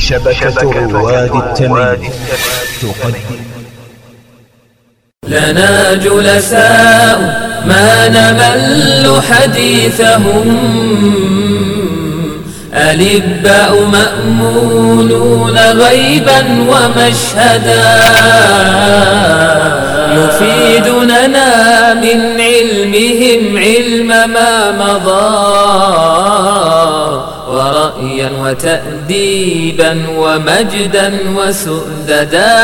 شبكة رواد التمييز تقدم لنا جلساء ما نمل حديثهم، ألباء مأمونون غيبا ومشهدا، يفيدوننا من علمهم علم ما مضى، ورأيا وتأديبا ومجدا وسؤددا.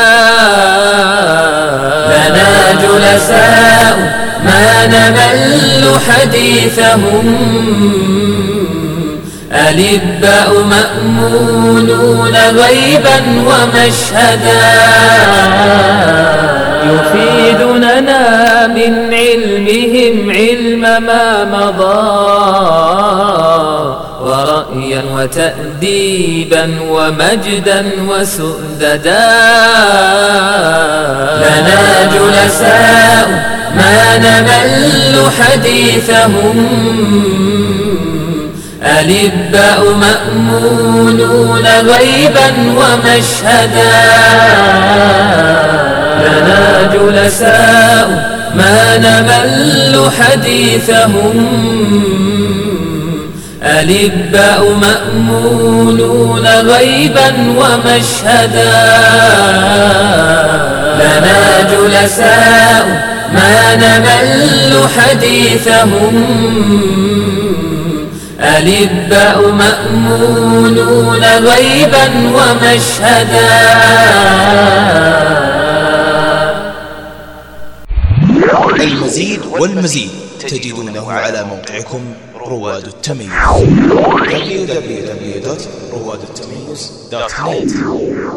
لنا جلساء ما نمل حديثهم، ألباء مأمونون غيبا ومشهدا، يفيدوننا من علمهم علم ما مضى، ورأيا وتأديبا ومجدا وسؤددا. لنا جلساء ما نمل حديثهم، ألباء مأمونون غيبا ومشهدا. لنا جلساء ما نمل حديثهم، ألباء مأمونون غيبا ومشهدا. لنا جلساء ما نمل حديثهم، ألباء مأمونون غيبا ومشهدا. المزيد والمزيد تجدونه على موقعكم رواد التمييز www.روادالتمييز.net